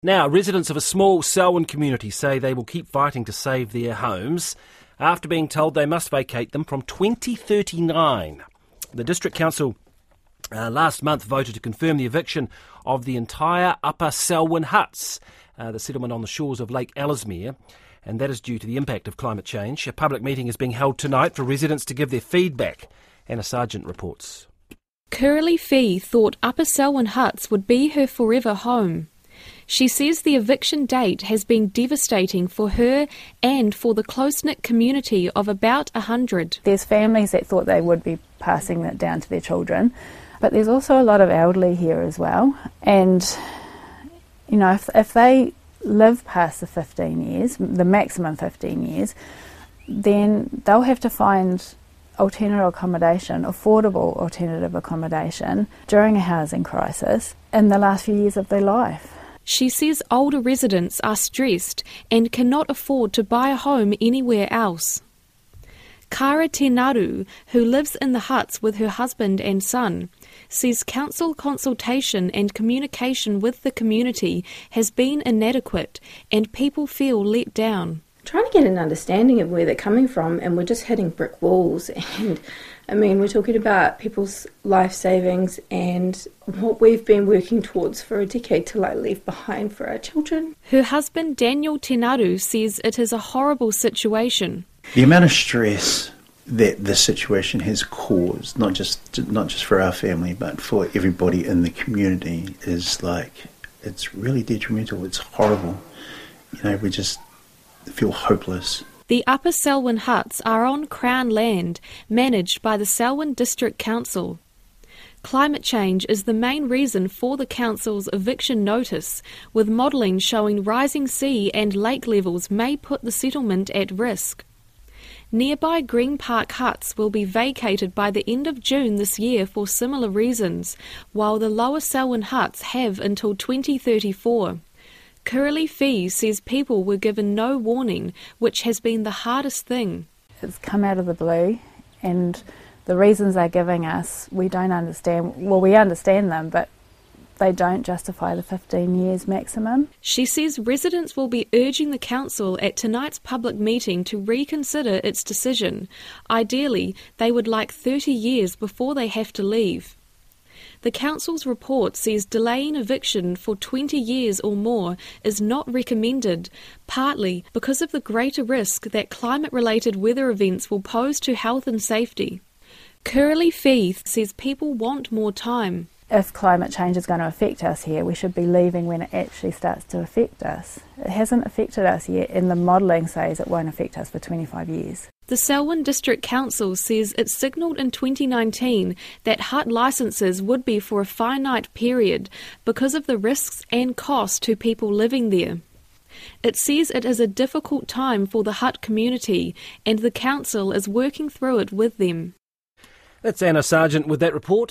Now, residents of a small Selwyn community say they will keep fighting to save their homes after being told they must vacate them from 2039. The District Council last month voted to confirm the eviction of the entire Upper Selwyn huts, the settlement on the shores of Lake Ellesmere, and that is due to the impact of climate change. A public meeting is being held tonight for residents to give their feedback. Anna Sargent reports. Curly Fee thought Upper Selwyn huts would be her forever home. She says the eviction date has been devastating for her and for the close-knit community of about 100. There's families that thought they would be passing that down to their children, but there's also a lot of elderly here as well. And, you know, if they live past the 15 years, the maximum 15 years, then they'll have to find alternative accommodation, affordable alternative accommodation during a housing crisis in the last few years of their life. She says older residents are stressed and cannot afford to buy a home anywhere else. Kara Tenaru, who lives in the huts with her husband and son, says council consultation and communication with the community has been inadequate and people feel let down. Trying to get an understanding of where they're coming from, and we're just hitting brick walls. And I mean, we're talking about people's life savings and what we've been working towards for a decade to leave behind for our children. Her husband Daniel Tenaru says it is a horrible situation. The amount of stress that this situation has caused, not just for our family, but for everybody in the community, is it's really detrimental. It's horrible. You know, we just feel hopeless. The Upper Selwyn huts are on Crown land, managed by the Selwyn District Council. Climate change is the main reason for the council's eviction notice, with modelling showing rising sea and lake levels may put the settlement at risk. Nearby Green Park huts will be vacated by the end of June this year for similar reasons, while the Lower Selwyn huts have until 2034. Curly Fee says people were given no warning, which has been the hardest thing. It's come out of the blue, and the reasons they're giving us, we don't understand. Well, we understand them, but they don't justify the 15 years maximum. She says residents will be urging the council at tonight's public meeting to reconsider its decision. Ideally, they would like 30 years before they have to leave. The council's report says delaying eviction for 20 years or more is not recommended, partly because of the greater risk that climate-related weather events will pose to health and safety. Curly Fee says people want more time. If climate change is going to affect us here, we should be leaving when it actually starts to affect us. It hasn't affected us yet, and the modelling says it won't affect us for 25 years. The Selwyn District Council says it signalled in 2019 that hut licences would be for a finite period because of the risks and costs to people living there. It says it is a difficult time for the hut community, and the council is working through it with them. That's Anna Sargent with that report.